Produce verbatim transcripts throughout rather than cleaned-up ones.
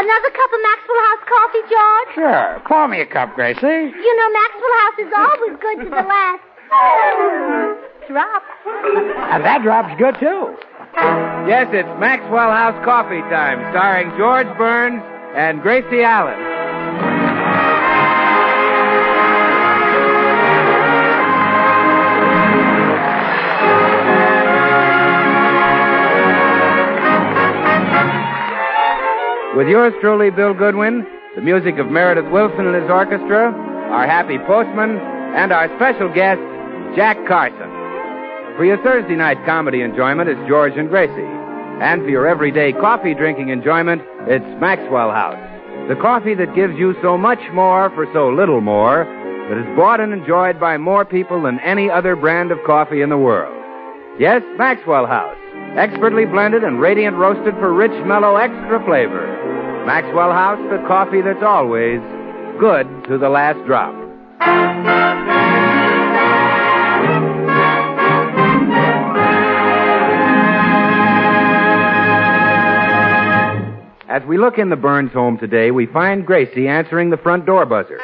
Another cup of Maxwell House coffee, George? Sure. Pour me a cup, Gracie. You know Maxwell House is always good to the last drop. And that drop's good, too. Yes, it's Maxwell House Coffee Time, starring George Burns and Gracie Allen. With yours truly, Bill Goodwin, the music of Meredith Wilson and his orchestra, our happy postman, and our special guest, Jack Carson. For your Thursday night comedy enjoyment, it's George and Gracie. And for your everyday coffee drinking enjoyment, it's Maxwell House. The coffee that gives you so much more for so little more, that is bought and enjoyed by more people than any other brand of coffee in the world. Yes, Maxwell House. Expertly blended and radiant roasted for rich, mellow, extra flavor. Maxwell House, the coffee that's always good to the last drop. As we look in the Burns home today, we find Gracie answering the front door buzzer.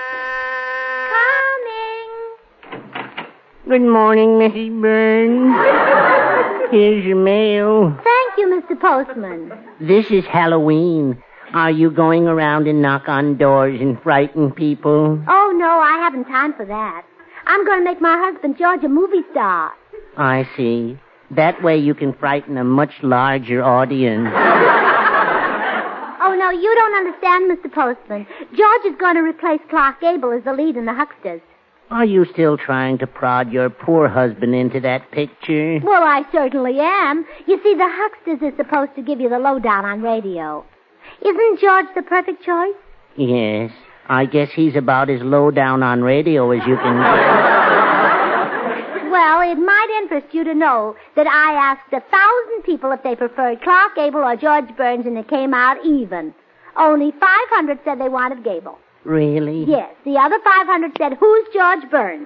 Coming. Good morning, Missus Burns. Here's your mail. Thank you, Mister Postman. This is Halloween. Are you going around and knock on doors and frighten people? Oh, no, I haven't time for that. I'm going to make my husband George a movie star. I see. That way you can frighten a much larger audience. Oh, no, you don't understand, Mister Postman. George is going to replace Clark Gable as the lead in The Hucksters. Are you still trying to prod your poor husband into that picture? Well, I certainly am. You see, The Hucksters is supposed to give you the lowdown on radio. Isn't George the perfect choice? Yes. I guess he's about as low down on radio as you can get. Well, it might interest you to know that I asked a thousand people if they preferred Clark Gable or George Burns, and it came out even. Only five hundred said they wanted Gable. Really? Yes. The other five hundred said, who's George Burns?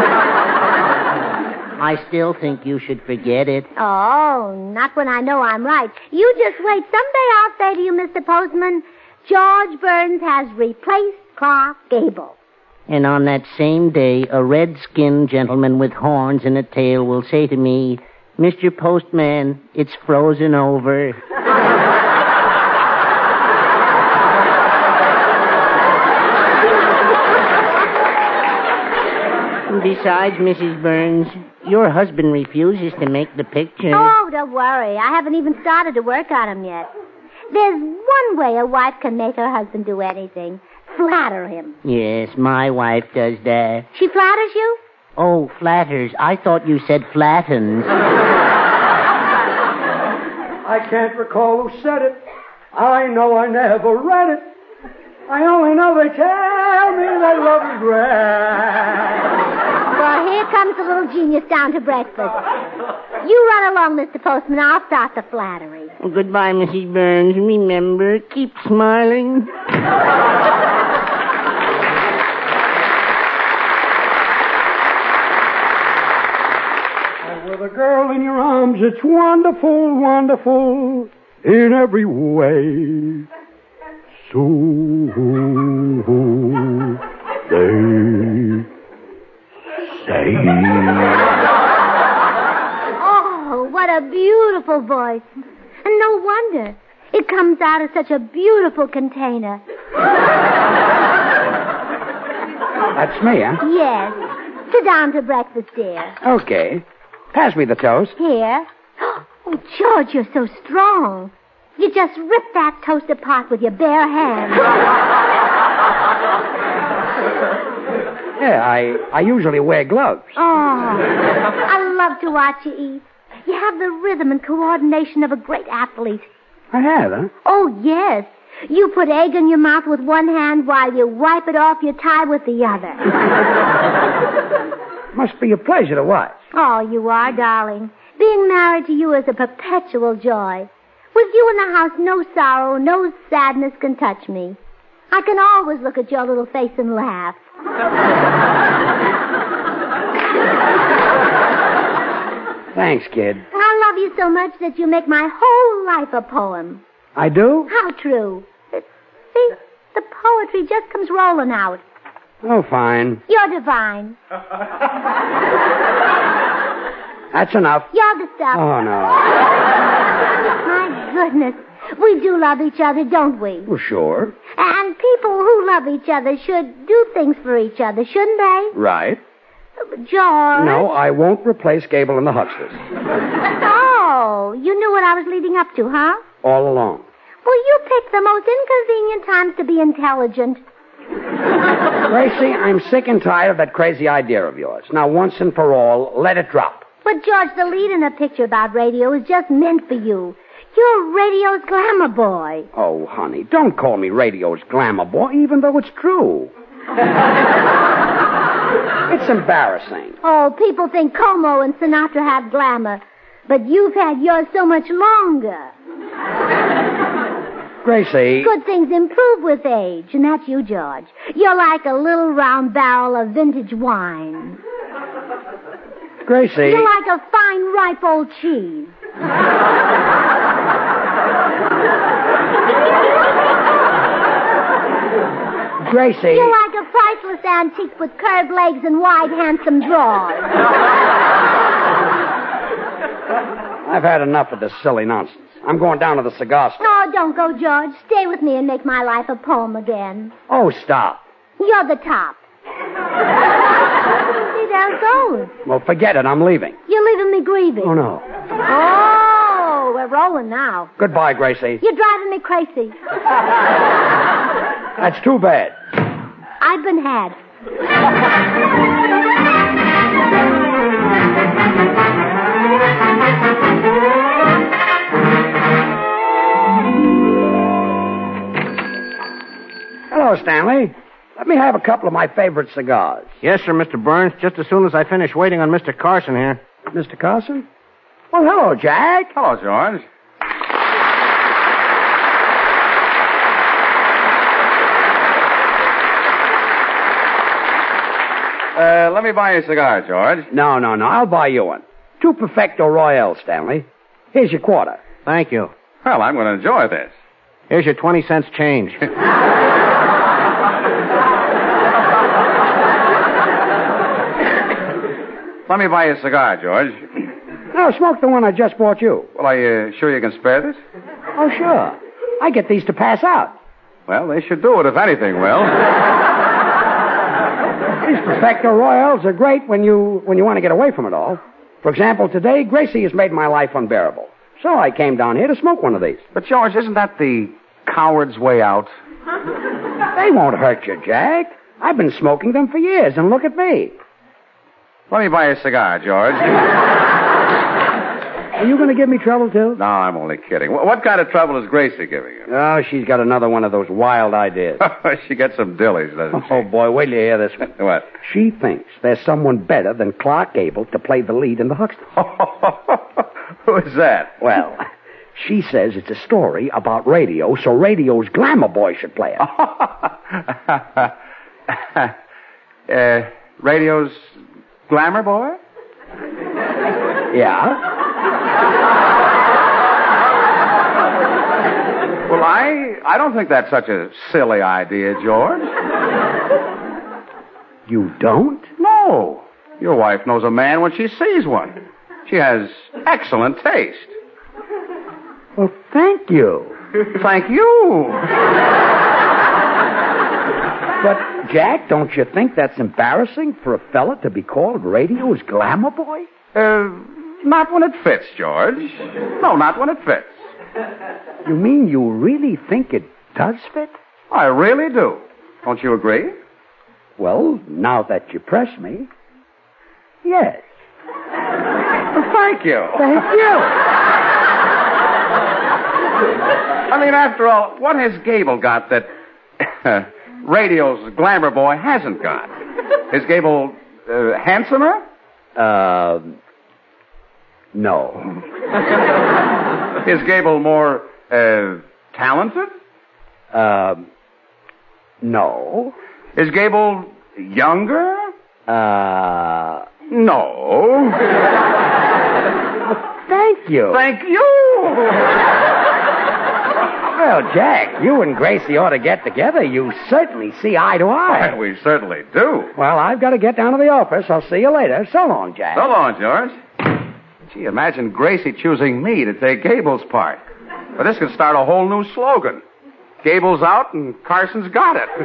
I still think you should forget it. Oh, not when I know I'm right. You just wait. Someday I'll say to you, Mister Postman, George Burns has replaced Clark Gable. And on that same day, a red-skinned gentleman with horns and a tail will say to me, Mister Postman, it's frozen over. Besides, Missus Burns, your husband refuses to make the picture. Oh, don't worry. I haven't even started to work on him yet. There's one way a wife can make her husband do anything. Flatter him. Yes, my wife does that. She flatters you? Oh, flatters. I thought you said flattens. I can't recall who said it. I know I never read it. I only know they tell me that love is grand. Well, here comes the little genius down to breakfast. You run along, Mister Postman. I'll start the flattery. Well, goodbye, Missus Burns. Remember, keep smiling. And with a girl in your arms, it's wonderful, wonderful in every way. So they say. Oh, what a beautiful voice. And no wonder. It comes out of such a beautiful container. That's me, huh? Yes. Sit down to breakfast, dear. Okay. Pass me the toast. Here. Oh, George, you're so strong. You just rip that toast apart with your bare hands. Yeah, I, I usually wear gloves. Oh, I love to watch you eat. You have the rhythm and coordination of a great athlete. I have, huh? Oh, yes. You put egg in your mouth with one hand while you wipe it off your tie with the other. Must be a pleasure to watch. Oh, you are, darling. Being married to you is a perpetual joy. With you in the house, no sorrow, no sadness can touch me. I can always look at your little face and laugh. Thanks, kid. I love you so much that you make my whole life a poem. I do? How true. See? The poetry just comes rolling out. Oh, fine. You're divine. That's enough. You're the stuff. Oh, no. My goodness. We do love each other, don't we? Well, sure. And people who love each other should do things for each other, shouldn't they? Right. George? No, I won't replace Gable and the Hucksters. Oh, you knew what I was leading up to, huh? All along. Well, you picked the most inconvenient times to be intelligent. Gracie, I'm sick and tired of that crazy idea of yours. Now, once and for all, let it drop. But, George, the lead in a picture about radio is just meant for you. You're radio's glamour boy. Oh, honey, don't call me radio's glamour boy, even though it's true. It's embarrassing. Oh, people think Como and Sinatra have glamour, but you've had yours so much longer. Gracie. Good things improve with age, and that's you, George. You're like a little round barrel of vintage wine. Gracie. You're like a fine, ripe old cheese. Gracie. You're like a priceless antique with curved legs and wide, handsome drawers. I've had enough of this silly nonsense. I'm going down to the cigar store. No, don't go, George. Stay with me and make my life a poem again. Oh, stop. You're the top. See, there it goes. Well, forget it. I'm leaving. You're leaving me grieving. Oh, no. Oh, we're rolling now. Goodbye, Gracie. You're driving me crazy. That's too bad. I've been had. Hello, Stanley. Let me have a couple of my favorite cigars. Yes, sir, Mister Burns, just as soon as I finish waiting on Mister Carson here. Mister Carson? Well, hello, Jack. Hello, George. Uh, let me buy you a cigar, George. No, no, no. I'll buy you one. Two Perfecto Royale, Stanley. Here's your quarter. Thank you. Well, I'm going to enjoy this. Here's your twenty cents change. Let me buy you a cigar, George. No, smoke the one I just bought you. Well, are you sure you can spare this? Oh, sure. I get these to pass out. Well, they should do it, if anything will. These Perfecto Royales are great when you when you want to get away from it all. For example, today, Gracie has made my life unbearable. So I came down here to smoke one of these. But, George, isn't that the coward's way out? They won't hurt you, Jack. I've been smoking them for years, and look at me. Let me buy you a cigar, George. Are you going to give me trouble, too? No, I'm only kidding. What, what kind of trouble is Gracie giving you? Oh, she's got another one of those wild ideas. She gets some dillies, doesn't she? Oh, boy, wait till you hear this one. What? She thinks there's someone better than Clark Gable to play the lead in the Hucksters. Who is that? Well, she says it's a story about radio, so radio's glamour boy should play it. uh, radio's glamour boy? Yeah? Well, I I don't think that's such a silly idea, George. You don't? No. Your wife knows a man when she sees one. She has excellent taste. Well, thank you. Thank you. But, Jack, don't you think that's embarrassing for a fella to be called radio's glamour boy? Uh, not when it fits, George. No, not when it fits. You mean you really think it does fit? I really do. Don't you agree? Well, now that you press me, yes. Thank you. Thank you. I mean, after all, what has Gable got that uh, radio's glamour boy hasn't got? Is Gable uh, handsomer? Uh, no. Is Gable more uh, talented? Uh, no. Is Gable younger? Uh, no. Thank you. Thank you. Well, Jack, you and Gracie ought to get together. You certainly see eye to eye. Well, we certainly do. Well, I've got to get down to the office. I'll see you later. So long, Jack. So long, George. Gee, imagine Gracie choosing me to take Gable's part. But this could start a whole new slogan. Gable's out and Carson's got it.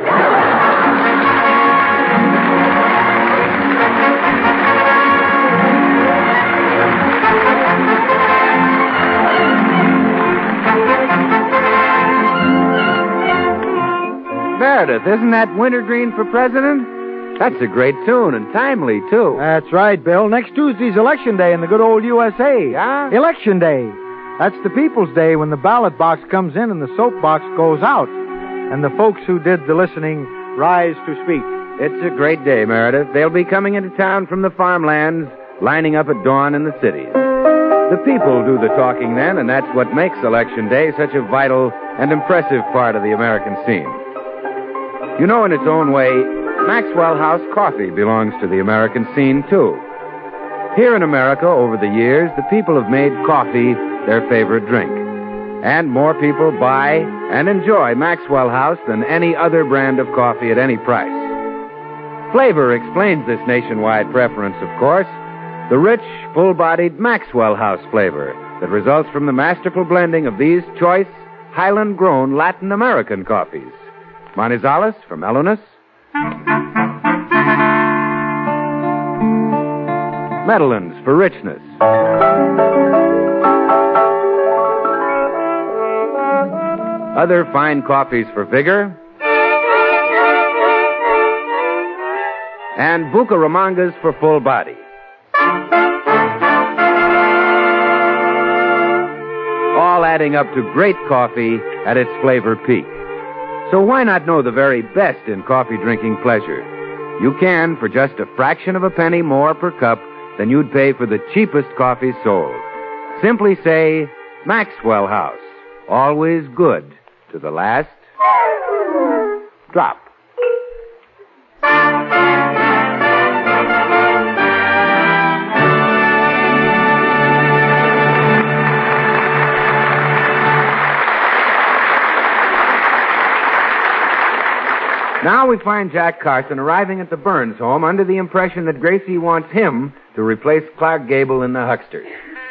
Meredith, isn't that Wintergreen for president? That's a great tune, and timely, too. That's right, Bill. Next Tuesday's Election Day in the good old U S A. Yeah? Election Day. That's the people's day when the ballot box comes in and the soapbox goes out. And the folks who did the listening rise to speak. It's a great day, Meredith. They'll be coming into town from the farmlands, lining up at dawn in the cities. The people do the talking then, and that's what makes Election Day such a vital and impressive part of the American scene. You know, in its own way, Maxwell House coffee belongs to the American scene, too. Here in America, over the years, the people have made coffee their favorite drink. And more people buy and enjoy Maxwell House than any other brand of coffee at any price. Flavor explains this nationwide preference, of course. The rich, full-bodied Maxwell House flavor that results from the masterful blending of these choice, Highland-grown Latin American coffees. Manizales for mellowness. Medellins for richness. Other fine coffees for vigor. And Bucaramangas for full body. All adding up to great coffee at its flavor peak. So why not know the very best in coffee drinking pleasure? You can for just a fraction of a penny more per cup than you'd pay for the cheapest coffee sold. Simply say, Maxwell House. Always good to the last drop. Now we find Jack Carson arriving at the Burns home under the impression that Gracie wants him to replace Clark Gable in the Hucksters.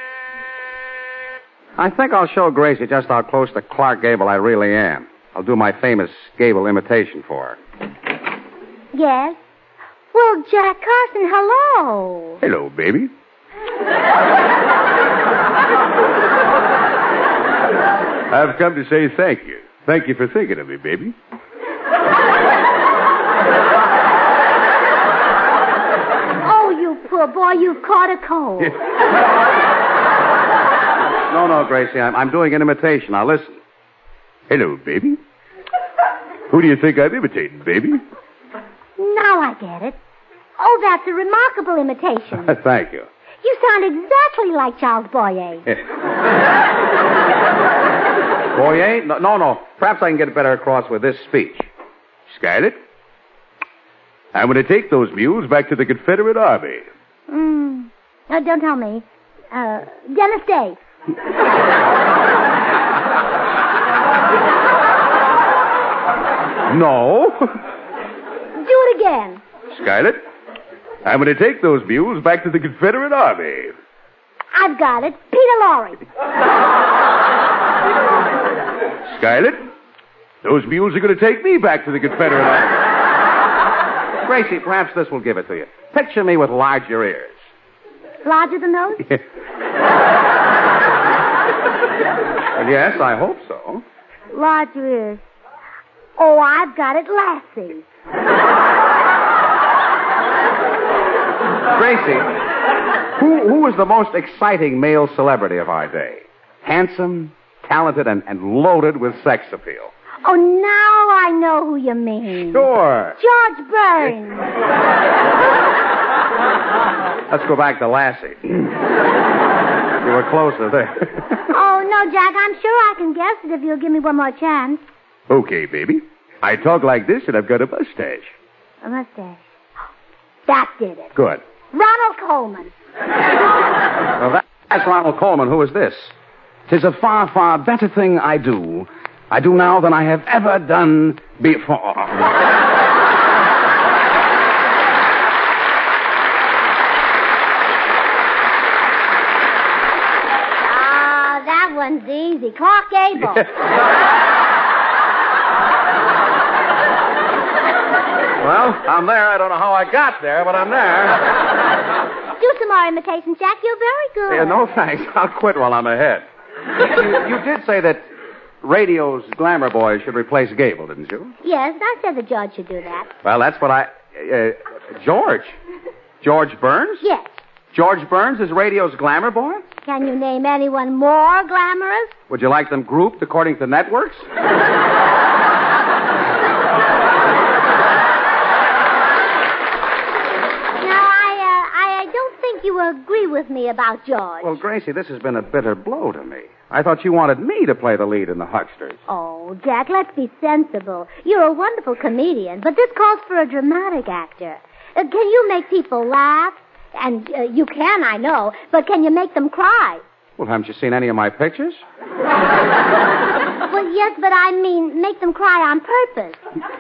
I think I'll show Gracie just how close to Clark Gable I really am. I'll do my famous Gable imitation for her. Yes? Well, Jack Carson, hello. Hello, baby. I've come to say thank you. Thank you for thinking of me, baby. Poor boy, you've caught a cold. No, no, Gracie, I'm, I'm doing an imitation. Now, listen. Hello, baby. Who do you think I'm imitating, baby? Now I get it. Oh, that's a remarkable imitation. Thank you. You sound exactly like Charles Boyer. Boyer? No, no, no. Perhaps I can get it better across with this speech. Scarlett, I'm going to take those mules back to the Confederate Army. Mm. Oh, don't tell me. Uh, Dennis Day. No. Do it again. Scarlett, I'm going to take those mules back to the Confederate Army. I've got it. Peter Lorre. Scarlett, those mules are going to take me back to the Confederate Army. Gracie, perhaps this will give it to you. Picture me with larger ears. Larger than those? Well, yes, I hope so. Larger ears. Oh, I've got it, Lassie. Gracie, who, who is the most exciting male celebrity of our day? Handsome, talented, and, and loaded with sex appeal. Oh, now I know who you mean. Sure. George Burns. Let's go back to Lassie. You were closer there. Oh, no, Jack, I'm sure I can guess it if you'll give me one more chance. Okay, baby. I talk like this and I've got a mustache. A mustache. That did it. Good. Ronald Coleman. Well, that, that's Ronald Coleman. Who is this? 'Tis a far, far better thing I do I do now than I have ever done before. Ah, that one's easy. Clark Gable. Well, I'm there. I don't know how I got there, but I'm there. Do some more imitations, Jack. You're very good. Yeah, no thanks. I'll quit while I'm ahead. you, you did say that radio's glamour boy should replace Gable, didn't you? Yes, I said the George should do that. Well, that's what I... Uh, George? George Burns? Yes. George Burns is radio's glamour boy? Can you name anyone more glamorous? Would you like them grouped according to networks? You agree with me about George. Well, Gracie, this has been a bitter blow to me. I thought you wanted me to play the lead in The Hucksters. Oh, Jack, let's be sensible. You're a wonderful comedian, but this calls for a dramatic actor. Uh, can you make people laugh? And uh, you can, I know, but can you make them cry? Well, haven't you seen any of my pictures? Well, yes, but I mean make them cry on purpose.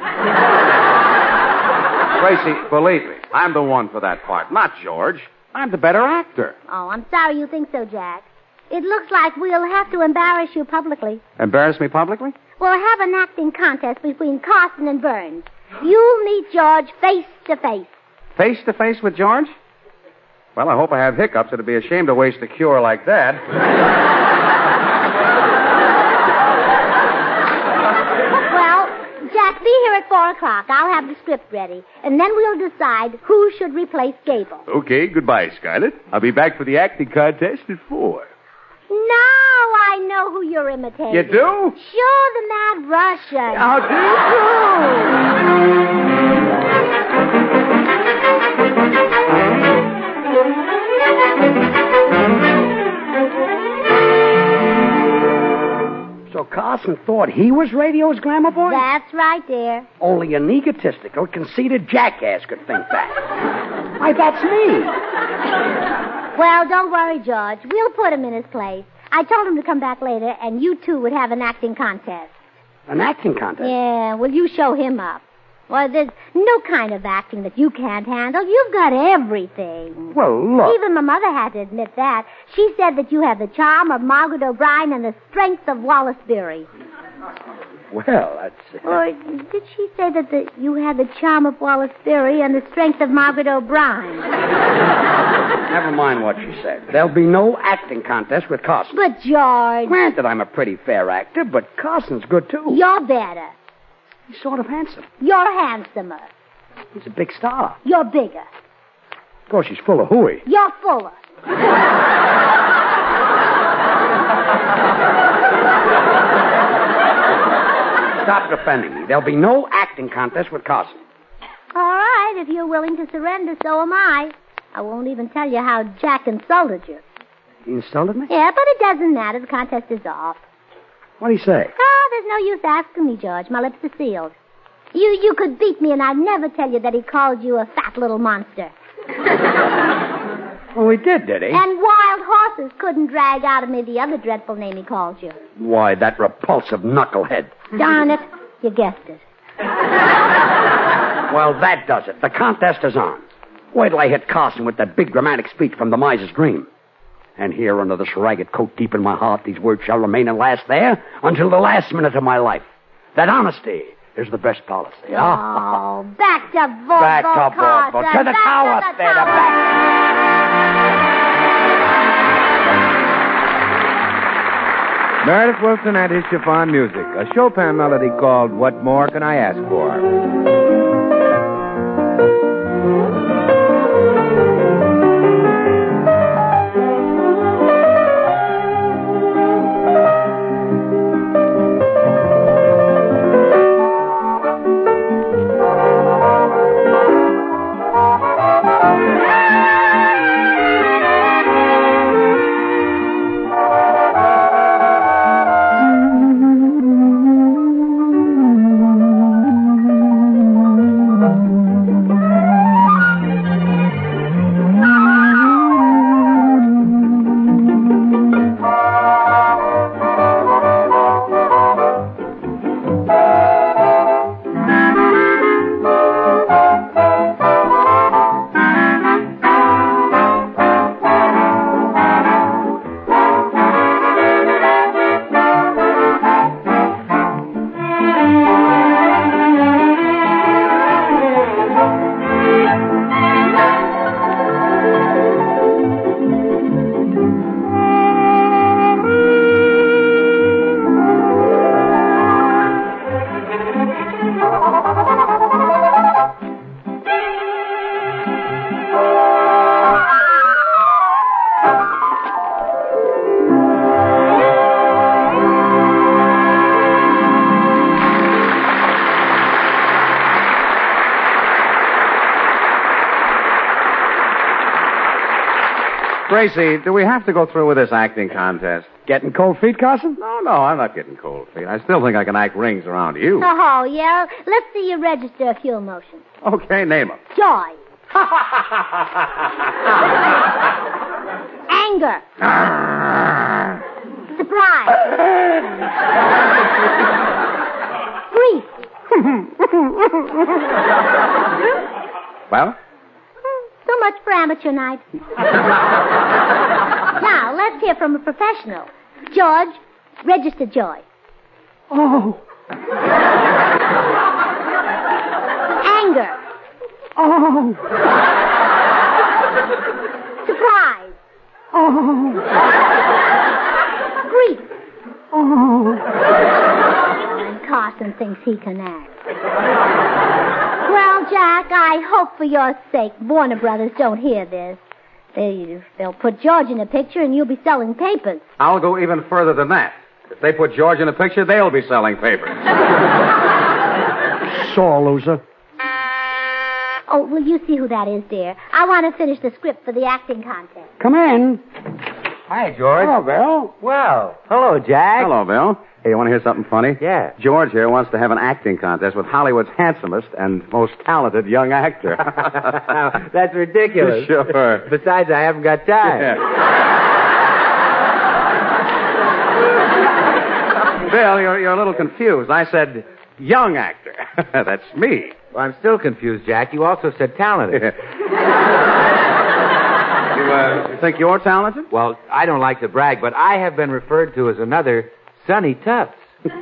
Gracie, believe me, I'm the one for that part, not George. I'm the better actor. Oh, I'm sorry you think so, Jack. It looks like we'll have to embarrass you publicly. Embarrass me publicly? We'll have an acting contest between Carson and Burns. You'll meet George face to face. Face to face with George? Well, I hope I have hiccups. It'd be a shame to waste a cure like that. Jack, be here at four o'clock. I'll have the script ready. And then we'll decide who should replace Gable. Okay, goodbye, Scarlett. I'll be back for the acting contest at four. Now I know who you're imitating. You do? Sure, the Mad Russian. How do So Carson thought he was radio's glamour boy? That's right, dear. Only an egotistical, conceited jackass could think that. Why, that's me. Well, don't worry, George. We'll put him in his place. I told him to come back later, and you two would have an acting contest. An acting contest? Yeah, well, you show him up. Well, there's no kind of acting that you can't handle. You've got everything. Well, look. Even my mother had to admit that. She said that you have the charm of Margaret O'Brien and the strength of Wallace Beery. Well, that's... Uh... Or did she say that the, you had the charm of Wallace Beery and the strength of Margaret O'Brien? Never mind what she said. There'll be no acting contest with Carson. But, George... Granted, I'm a pretty fair actor, but Carson's good, too. You're better. He's sort of handsome. You're handsomer. He's a big star. You're bigger. Of course, he's full of hooey. You're fuller. Stop defending me. There'll be no acting contest with Carson. All right, if you're willing to surrender, so am I. I won't even tell you how Jack insulted you. He insulted me? Yeah, but it doesn't matter. The contest is off. What'd he say? Oh, there's no use asking me, George. My lips are sealed. You you could beat me, and I'd never tell you that he called you a fat little monster. Oh, he did, did he? And wild horses couldn't drag out of me the other dreadful name he called you. Why, that repulsive knucklehead. Darn it. You guessed it. Well, that does it. The contest is on. Wait till I hit Carson with that big dramatic speech from The Miser's Dream. And here, under this ragged coat deep in my heart, these words shall remain and last there until the last minute of my life. That honesty is the best policy. Oh, back to Volvo, Back to Carson. Volvo. To the back tower, to the there, to tower. back. Meredith Wilson and his chiffon music, a Chopin melody called What More Can I Ask For? Gracie, do we have to go through with this acting contest? Getting cold feet, Carson? No, no, I'm not getting cold feet. I still think I can act rings around you. Oh, yeah. Let's see you register a few emotions. Okay, name them. Joy. Anger. Surprise. Grief. Well? So much for amateur night. Now, let's hear from a professional. George, register joy. Oh. Anger. Oh. Surprise. Oh. Grief. Oh. And Carson thinks he can act. Well, Jack, I hope for your sake Warner Brothers don't hear this. They, they'll put George in a picture and you'll be selling papers. I'll go even further than that. If they put George in a picture, they'll be selling papers. Sore loser. Oh, will you see who that is, dear? I want to finish the script for the acting contest. Come in. Hi, George. Hello, Bill. Well, hello, Jack. Hello, Bill. Hey, you want to hear something funny? Yeah. George here wants to have an acting contest with Hollywood's handsomest and most talented young actor. That's ridiculous. Sure. Besides, I haven't got time. Yeah. Bill, you're, you're a little confused. I said young actor. That's me. Well, I'm still confused, Jack. You also said talented. you, uh, you think you're talented? Well, I don't like to brag, but I have been referred to as another Sonny Tufts. At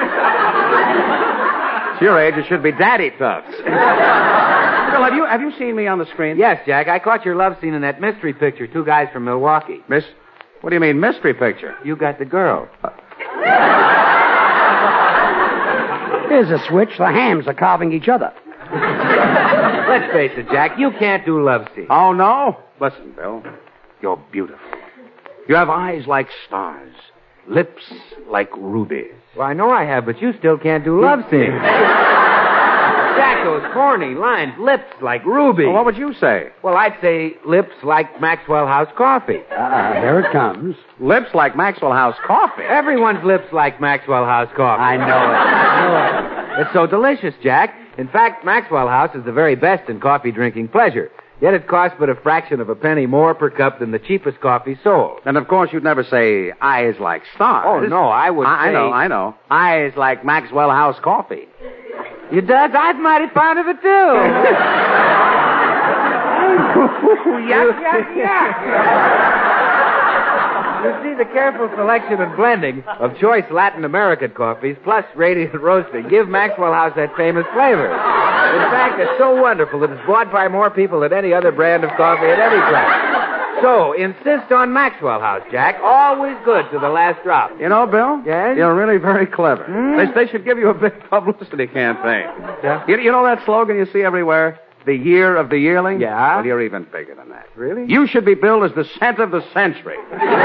your age, it should be Daddy Tufts. Bill, have you, have you seen me on the screen? Yes, Jack. I caught your love scene in that mystery picture, Two Guys from Milwaukee. Miss, what do you mean, mystery picture? You got the girl. Here's a switch. The hams are carving each other. Let's face it, Jack. You can't do love scenes. Oh, no? Listen, Bill. You're beautiful. You have eyes like stars. Lips like rubies. Well, I know I have, but you still can't do love scenes. Jack, those corny lines. Lips like rubies. Well, what would you say? Well, I'd say lips like Maxwell House coffee. Ah, here it comes. Lips like Maxwell House coffee. Everyone's lips like Maxwell House coffee. I know it. I know it. It's so delicious, Jack. In fact, Maxwell House is the very best in coffee drinking pleasure. Yet it costs but a fraction of a penny more per cup than the cheapest coffee sold. And, of course, you'd never say eyes like stars. Oh, no, I would I, say... I know, I know. Eyes like Maxwell House coffee. You does? I'm mighty fond of it, too. Yuck, yuck, yuck. You see, the careful selection and blending of choice Latin American coffees plus radiant roasting give Maxwell House that famous flavor. In fact, it's so wonderful that it's bought by more people than any other brand of coffee at any price. So, insist on Maxwell House, Jack. Always good to the last drop. You know, Bill? Yes? You're really very clever. Hmm? They, they should give you a big publicity campaign. Yeah? You, you know that slogan you see everywhere? The year of the yearling? Yeah? Well, you're even bigger than that. Really? You should be billed as the scent of the century.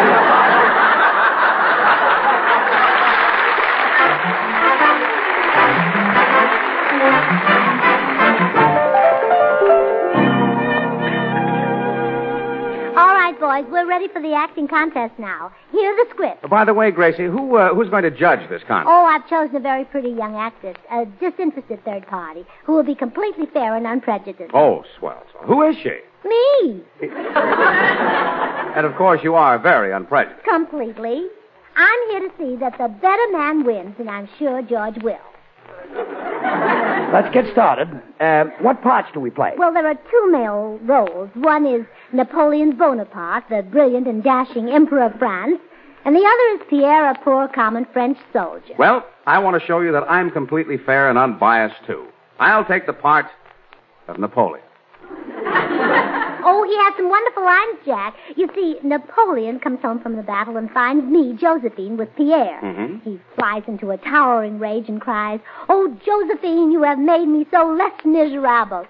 Boys, we're ready for the acting contest now. Here's the script. By the way, Gracie, who uh, who's going to judge this contest? Oh, I've chosen a very pretty young actress, a disinterested third party, who will be completely fair and unprejudiced. Oh, swell. swell. Who is she? Me. And, of course, you are very unprejudiced. Completely. I'm here to see that the better man wins, and I'm sure George will. Let's get started. Uh, what parts do we play? Well, there are two male roles. One is Napoleon Bonaparte, the brilliant and dashing Emperor of France, and the other is Pierre, a poor common French soldier. Well, I want to show you that I'm completely fair and unbiased, too. I'll take the part of Napoleon. Oh, he has some wonderful lines, Jack. You see, Napoleon comes home from the battle and finds me, Josephine, with Pierre. Mm-hmm. He flies into a towering rage and cries, "Oh, Josephine, you have made me so less miserable."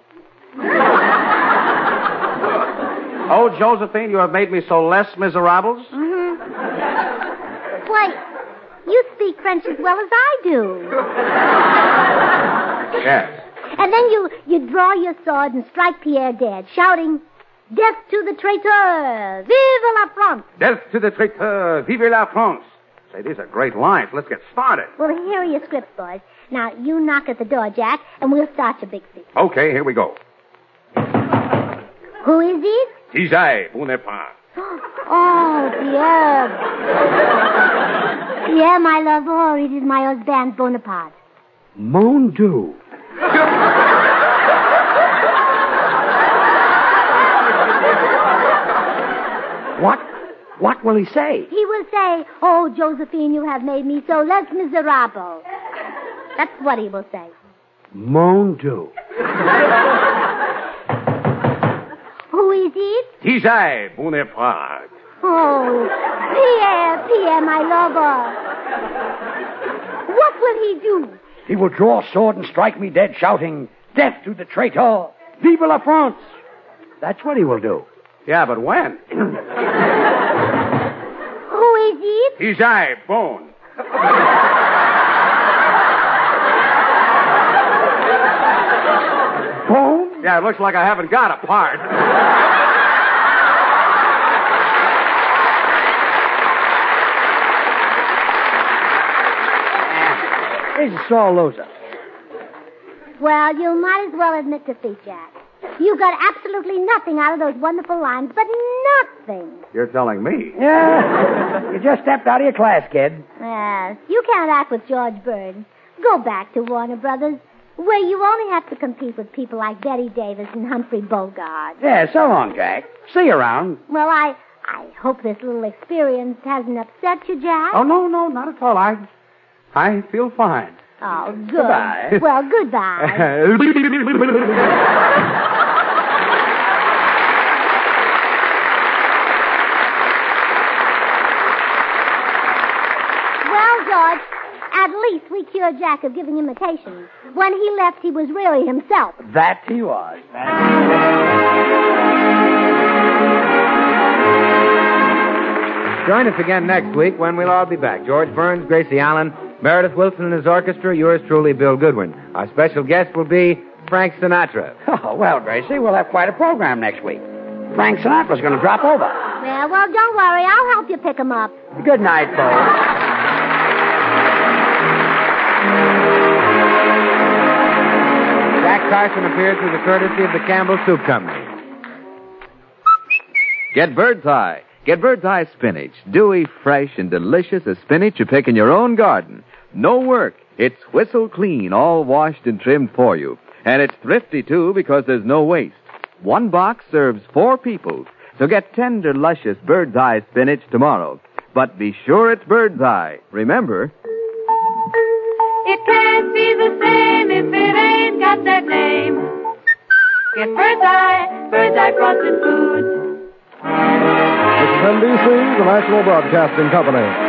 Oh, Josephine, you have made me so less miserables? Mm-hmm. Why, you speak French as well as I do. Yes. And then you, you draw your sword and strike Pierre dead, shouting, Death to the traitor! Vive la France! Death to the traiteur! Vive la France! Say, these are great lines. Let's get started. Well, here are your scripts, boys. Now, you knock at the door, Jack, and we'll start your big speech. Okay, here we go. Who is it? Tis I, Bonaparte. Oh, Pierre. Pierre, my lover, it is my husband, Bonaparte. Mon Dieu. What? What will he say? He will say, oh, Josephine, you have made me so less miserable. That's what he will say. Mon Dieu. Who is it? Tis I, Bonaparte. Oh, Pierre, Pierre, my lover. What will he do? He will draw a sword and strike me dead, shouting, Death to the traitor! Vive la France! That's what he will do. Yeah, but when? Who is it? Tis I, Bone. Bone? Yeah, it looks like I haven't got a part. He's a sore loser. Well, you might as well admit defeat, Jack. You got absolutely nothing out of those wonderful lines, but nothing. You're telling me. Yeah. You just stepped out of your class, kid. Yes, you can't act with George Bird. Go back to Warner Brothers, where you only have to compete with people like Betty Davis and Humphrey Bogart. Yeah, so long, Jack. See you around. Well, I I hope this little experience hasn't upset you, Jack. Oh, no, no, not at all. I, I feel fine. Oh, good. Goodbye. Well, goodbye. Well, George, at least we cured Jack of giving imitations. When he left, he was really himself. That he was. Join us again next week when we'll all be back. George Burns, Gracie Allen, Meredith Wilson and his orchestra, yours truly, Bill Goodwin. Our special guest will be Frank Sinatra. Oh, well, Gracie, we'll have quite a program next week. Frank Sinatra's going to drop over. Yeah, well, don't worry. I'll help you pick him up. Good night, folks. Jack Carson appeared through the courtesy of the Campbell Soup Company. Get Bird's Eye. Get Bird's Eye spinach. Dewy, fresh, and delicious as spinach you pick in your own garden. No work. It's whistle clean, all washed and trimmed for you. And it's thrifty, too, because there's no waste. One box serves four people. So get tender, luscious Bird's Eye spinach tomorrow. But be sure it's Bird's Eye. Remember... It can't be the same if it ain't got that name. Get Bird's Eye, Bird's Eye Frosted Foods. This is N B C, the National Broadcasting Company.